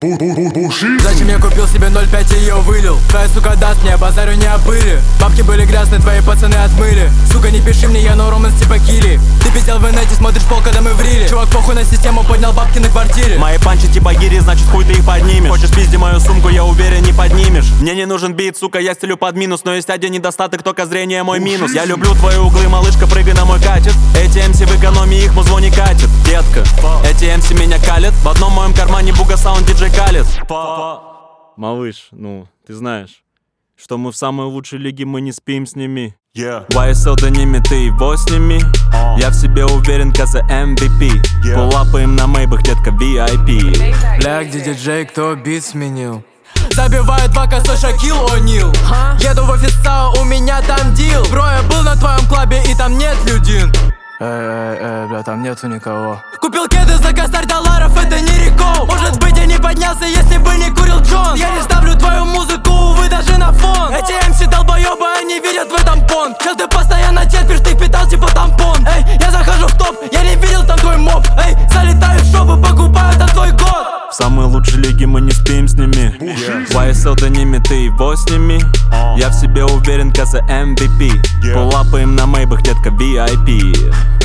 Зачем я купил себе 0,5 и ее вылил? Твоя сука даст мне, базарю не о пыли. Бабки были грязные, твои пацаны отмыли. Сука, не пиши мне, я no romance типа Килли. Ты пиздел в инете, смотришь пол, когда мы в риле. Чувак, похуй на систему, поднял бабки на квартире. Мои панчи типа гири, значит хуй ты их поднимешь. Хочешь пизди мою сумку, я уверен, не поднимешь. Мне не нужен бит, сука, я стелю под минус. Но есть один недостаток, только зрение мой минус. Я люблю твои углы, малышка, прыгай на мой катет. Эти MC в экономии, их музло не катит. Детка, эти MC меня калят. В одном моем кармане буга саунд диджей калит. Малыш, ну, ты знаешь, что мы в самой лучшей лиге, мы не спим с ними. YSL да ними, ты его сними. Я в себе уверен, каза MVP. Пулапаем на мейбах, детка, VIP. Бля, где диджей, кто бит сменил? Забивают 2 косой Шакил О'Нил. Еду в офис САО, у меня там дил. Бро, я был на твоем клабе и там нет людин. Бля, там нету никого. Купил кеды за косарь долларов, это не рекол. Может быть, я не поднялся, если бы не курил Джон. Я не ставлю твою музыку, увы, даже на фон. Эти MC долбоёбы, они видят в этом понт. Чел, ты постоянно терпишь, ты впитал типа тампон. Эй, я захожу в топ, я не видел там твой моб. Эй, залетаю в шопы, покупаю там твой год. В самой лучшей лиге мы не спим с ними. YSL да ними, ты его сними. Я в себе уверен, каза MVP. Пулапаем на мейбах, детка, VIP.